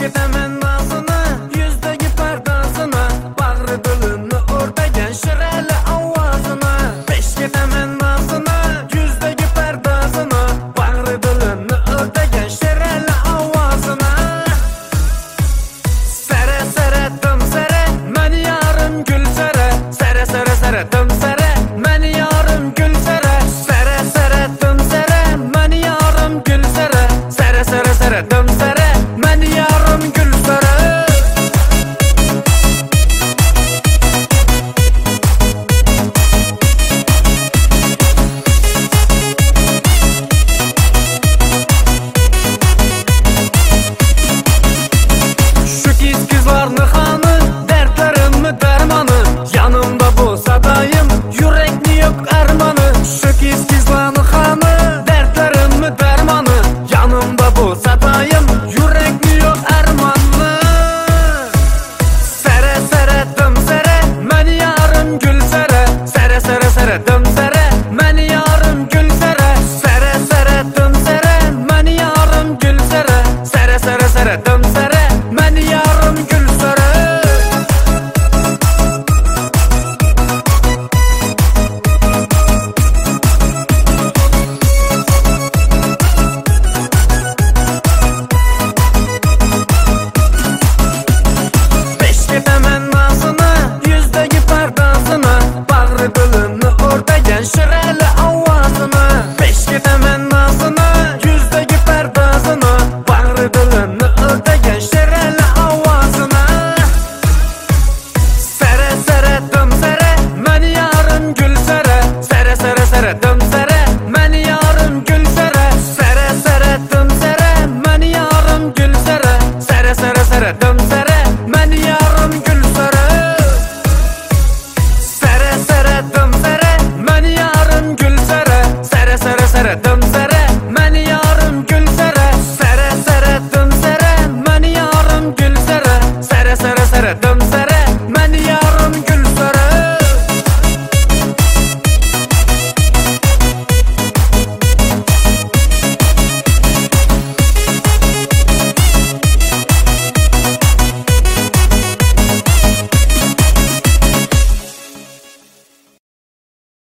ketaman nazını, yüzdagi pardasını, bag'ri dilimni o'rtagan shirali ovozini. Pesh ketaman nazını, yüzdagi pardasını, bag'ri dilimni o'rtagan shirali ovozini. Sara sara dim sara, meni yarim gul sara. Sara sara sara dim sara, meni yarim gul sara. Sara sara dim sara, meni yarim gul sara. Sara sara sara dim sara, meni yarim gul sara. Şu kizlarni xoni, dardlarimni darmoni, yanimda bo'lsa doim yurakni yo'q armoni. Şu kizlarni xoni, dardlarimni darmoni, yanimda bo'lsa doim yurakni yo'q armoni. Sara sara dim sara, meni yarim gul sara. Sara sara sara dim sara, meni yarim gul sara. Sara sara dim sara, meni yarim gul sara. Sara sara sara dim